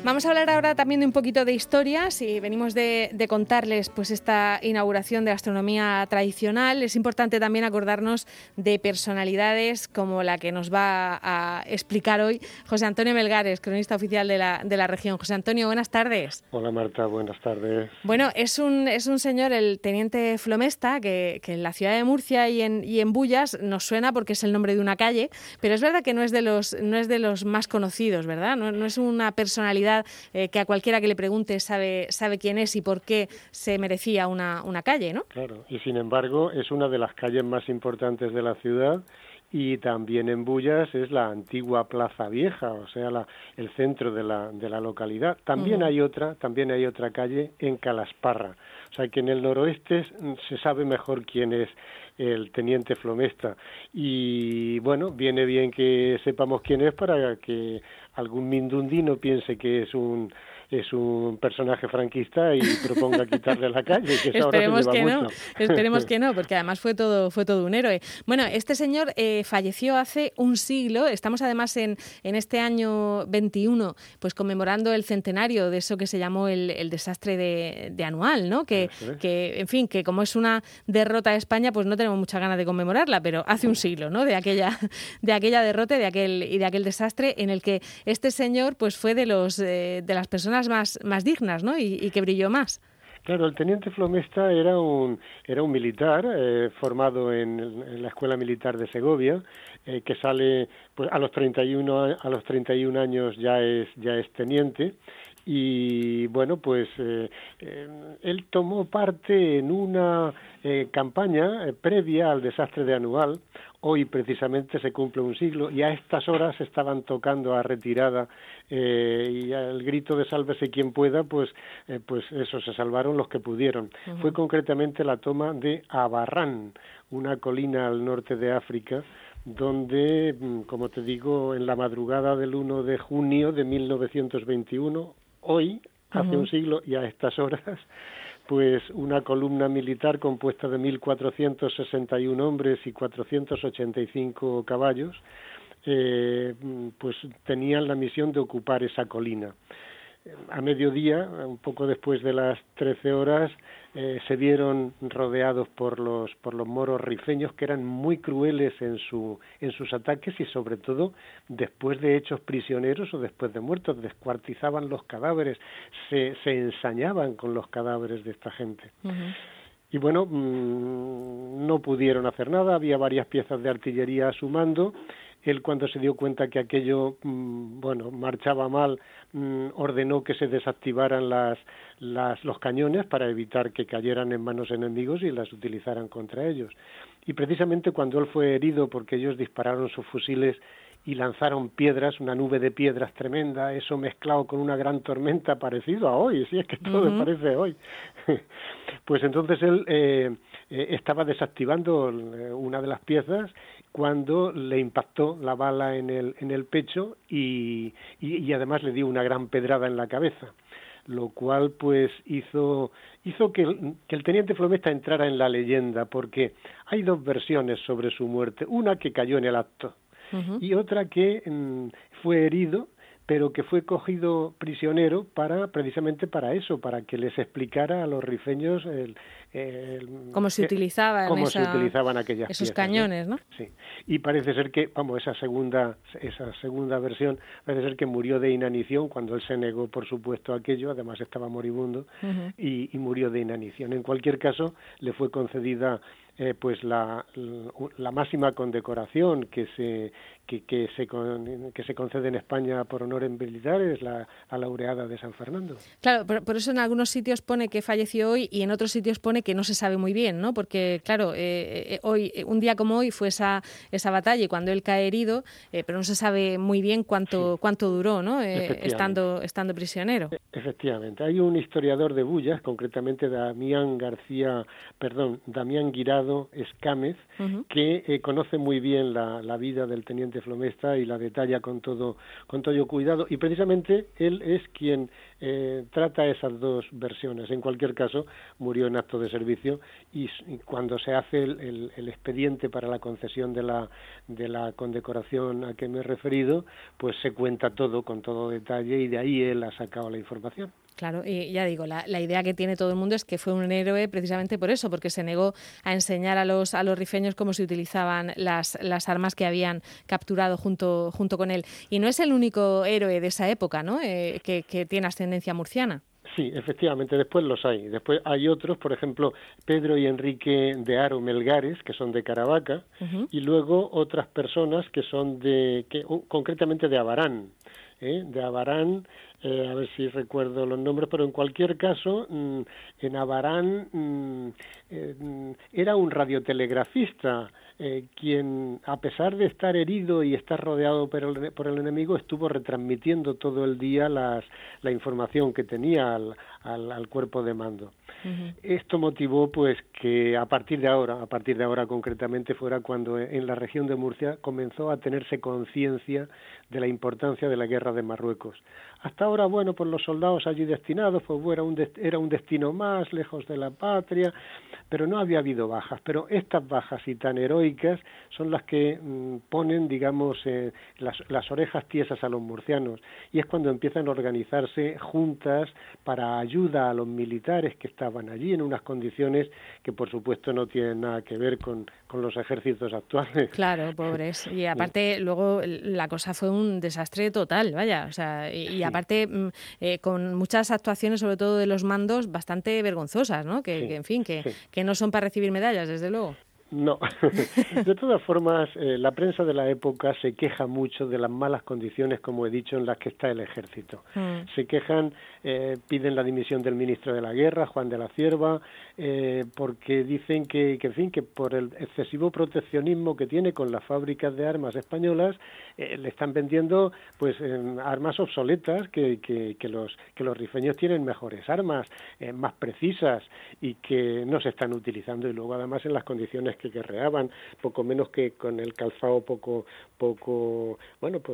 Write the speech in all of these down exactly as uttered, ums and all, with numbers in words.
Vamos a hablar ahora también de un poquito de historias y venimos de, de contarles pues esta inauguración de gastronomía tradicional. Es importante también acordarnos de personalidades como la que nos va a explicar hoy José Antonio Melgares, cronista oficial de la, de la región. José Antonio, buenas tardes. Hola Marta, buenas tardes. Bueno, es un, es un señor, el teniente Flomesta, que, que en la ciudad de Murcia y en, y en Bullas nos suena porque es el nombre de una calle, pero es verdad que no es de los, no es de los más conocidos, ¿verdad? No, no es una personalidad Eh, que a cualquiera que le pregunte sabe sabe quién es y por qué se merecía una, una calle, ¿no? Claro, y sin embargo es una de las calles más importantes de la ciudad y también en Bullas es la antigua Plaza Vieja, o sea, la, el centro de la, de la localidad. También uh-huh. hay otra, también hay otra calle en Calasparra, o sea que en el noroeste se sabe mejor quién es el teniente Flomesta y bueno, viene bien que sepamos quién es para que algún mindundino piense que es un es un personaje franquista y proponga quitarle la calle, que eso ahora se lleva que mucho. No, esperemos que no, porque además fue todo fue todo un héroe. Bueno, este señor eh, falleció hace un siglo, estamos además en, en este año veintiuno, pues conmemorando el centenario de eso que se llamó el, el desastre de, de Anual, ¿no? Que, que, en fin, que como es una derrota de España, pues no tenemos muchas ganas de conmemorarla, pero hace un siglo, ¿no? De aquella, de aquella derrota de aquel, y de aquel desastre en el que este señor pues fue de los eh, de las personas más, más dignas, ¿no? Y, y que brilló más. Claro, el teniente Flomesta era un era un militar eh, formado en, en la Escuela Militar de Segovia, eh, que sale pues a los treinta y uno a los treinta y un años ya es ya es teniente. Y bueno, pues eh, eh, él tomó parte en una eh, campaña eh, previa al desastre de Anual. Hoy precisamente se cumple un siglo y a estas horas estaban tocando a retirada eh, y al grito de sálvese quien pueda, pues eh, pues eso, se salvaron los que pudieron. Uh-huh. Fue concretamente la toma de Abarrán, una colina al norte de África, donde, como te digo, en la madrugada del uno de junio de mil novecientos veintiuno, hoy, hace uh-huh. un siglo y a estas horas, pues una columna militar compuesta de mil cuatrocientos sesenta y uno hombres y cuatrocientos ochenta y cinco caballos, eh, pues tenían la misión de ocupar esa colina. A mediodía, un poco después de las trece horas, eh, se vieron rodeados por los por los moros rifeños, que eran muy crueles en su en sus ataques y sobre todo después de hechos prisioneros o después de muertos, descuartizaban los cadáveres, se se ensañaban con los cadáveres de esta gente. Uh-huh. Y bueno, mmm, no pudieron hacer nada, había varias piezas de artillería a su mando. Él, cuando se dio cuenta que aquello, mmm, bueno, marchaba mal, mmm, ordenó que se desactivaran las, las, los cañones para evitar que cayeran en manos enemigos y las utilizaran contra ellos. Y precisamente cuando él fue herido, porque ellos dispararon sus fusiles y lanzaron piedras, una nube de piedras tremenda, eso mezclado con una gran tormenta parecido a hoy, si es que todo uh-huh. parece hoy. Pues entonces él eh, eh, estaba desactivando una de las piezas cuando le impactó la bala en el en el pecho y, y, y además le dio una gran pedrada en la cabeza, lo cual pues hizo hizo que el, que el teniente Flomesta entrara en la leyenda, porque hay dos versiones sobre su muerte, una que cayó en el acto uh-huh. y otra que mmm, fue herido, pero que fue cogido prisionero para precisamente para eso, para que les explicara a los rifeños el, el, cómo se utilizaban cómo esa, se utilizaban aquellas esos piezas, cañones, ¿no? Sí. Y parece ser que, vamos, esa segunda esa segunda versión parece ser que murió de inanición cuando él se negó, por supuesto, a aquello, además estaba moribundo uh-huh. y, y murió de inanición. En cualquier caso, le fue concedida eh, pues la, la máxima condecoración que se que, que se con, que se concede en España por honores militares, la, la laureada de San Fernando. Claro, por, por eso en algunos sitios pone que falleció hoy y en otros sitios pone que no se sabe muy bien, ¿no? Porque claro, eh, eh, hoy un día como hoy fue esa esa batalla y cuando él cae herido, eh, pero no se sabe muy bien cuánto sí. cuánto duró, ¿no? Eh, estando estando prisionero. Efectivamente, hay un historiador de Bullas, concretamente Damián García, perdón, Damián Guirao Delgado Escámez, uh-huh. que eh, conoce muy bien la, la vida del teniente Flomesta y la detalla con todo, con todo cuidado, y precisamente él es quien eh, trata esas dos versiones. En cualquier caso, murió en acto de servicio, y, y cuando se hace el, el, el expediente para la concesión de la, de la condecoración a que me he referido, pues se cuenta todo con todo detalle, y de ahí él ha sacado la información. Claro, y ya digo, la, la idea que tiene todo el mundo es que fue un héroe precisamente por eso, porque se negó a enseñar a los a los rifeños cómo se utilizaban las, las armas que habían capturado junto, junto con él. Y no es el único héroe de esa época, ¿no?, eh, que, que tiene ascendencia murciana. Sí, efectivamente, después los hay. Después hay otros, por ejemplo, Pedro y Enrique de Haro Melgares, que son de Caravaca, uh-huh. y luego otras personas que son de, que, uh, concretamente de Abarán, ¿eh? de Abarán, eh, a ver si recuerdo los nombres, pero en cualquier caso, mmm, en Abarán mmm, eh, era un radiotelegrafista, eh, quien, a pesar de estar herido y estar rodeado por el, por el enemigo, estuvo retransmitiendo todo el día las, la información que tenía al, al, al cuerpo de mando. Uh-huh. Esto motivó pues que a partir de ahora, a partir de ahora concretamente, fuera cuando en la región de Murcia comenzó a tenerse conciencia de la importancia de la guerra de Marruecos. Hasta ahora, bueno, pues los soldados allí destinados, pues era un, de, era un destino más, lejos de la patria, pero no había habido bajas. Pero estas bajas y tan heroicas son las que mmm, ponen, digamos, eh, las, las orejas tiesas a los murcianos, y es cuando empiezan a organizarse juntas para ayuda a los militares que estaban allí en unas condiciones que, por supuesto, no tienen nada que ver con, con los ejércitos actuales. Claro, pobres. Y aparte, sí. luego la cosa fue un desastre total, vaya, o sea, y, sí. y aparte eh, con muchas actuaciones, sobre todo de los mandos, bastante vergonzosas, ¿no? Que, sí. que en fin, que, sí. que no son para recibir medallas, desde luego. No, de todas formas, eh, la prensa de la época se queja mucho de las malas condiciones, como he dicho, en las que está el ejército. Mm. Se quejan, eh, piden la dimisión del ministro de la Guerra, Juan de la Cierva, eh, porque dicen que, que, en fin, que por el excesivo proteccionismo que tiene con las fábricas de armas españolas, eh, le están vendiendo pues eh, armas obsoletas, que, que, que, los, que los rifeños tienen mejores armas, eh, más precisas, y que no se están utilizando, y luego además en las condiciones que guerreaban, poco menos que con el calzado poco, poco, bueno, pues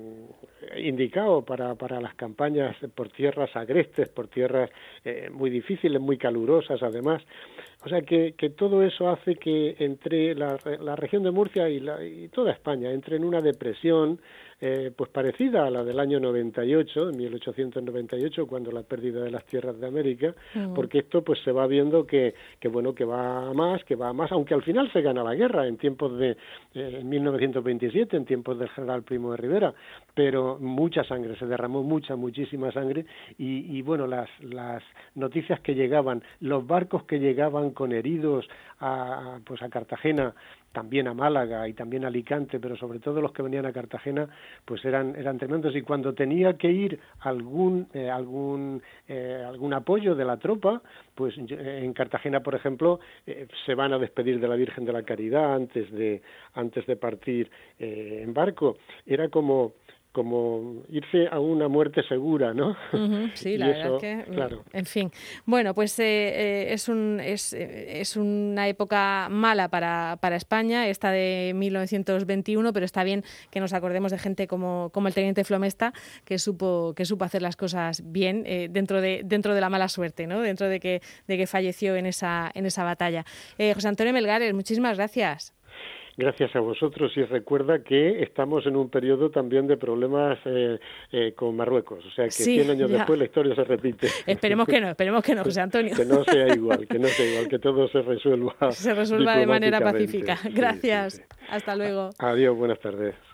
indicado para, para las campañas por tierras agrestes, por tierras eh, muy difíciles, muy calurosas además. O sea que, que todo eso hace que entre la, la región de Murcia y, la, y toda España entre en una depresión eh, pues parecida a la del año noventa y ocho, en mil ochocientos noventa y ocho, cuando la pérdida de las tierras de América, uh-huh. porque esto pues se va viendo que, que bueno, que va a más, que va a más, aunque al final se gana la guerra en tiempos de eh, en mil novecientos veintisiete, en tiempos del general Primo de Rivera, pero mucha sangre, se derramó mucha, muchísima sangre, y, y bueno, las, las noticias que llegaban, los barcos que llegaban con heridos a, pues a Cartagena, también a Málaga y también a Alicante, pero sobre todo los que venían a Cartagena, pues eran eran tremendos, y cuando tenía que ir algún eh, algún eh, algún apoyo de la tropa, pues en Cartagena, por ejemplo, eh, se van a despedir de la Virgen de la Caridad antes de antes de partir eh, en barco. Era como como irse a una muerte segura, ¿no? Uh-huh, sí, la eso, verdad es que, claro. En fin. Bueno, pues eh, eh, es un es, es una época mala para, para España, esta de mil novecientos veintiuno, pero está bien que nos acordemos de gente como, como el teniente Flomesta, que supo que supo hacer las cosas bien eh, dentro de dentro de la mala suerte, ¿no? Dentro de que de que falleció en esa en esa batalla. Eh, José Antonio Melgares, muchísimas gracias. Gracias a vosotros, y recuerda que estamos en un periodo también de problemas eh, eh, con Marruecos, o sea que sí, cien años ya. Después la historia se repite. Esperemos que no, esperemos que no, José Antonio. Que no sea igual, que no sea igual, que todo se resuelva Se resuelva de manera pacífica. Gracias, sí, sí, sí. Hasta luego. Adiós, buenas tardes.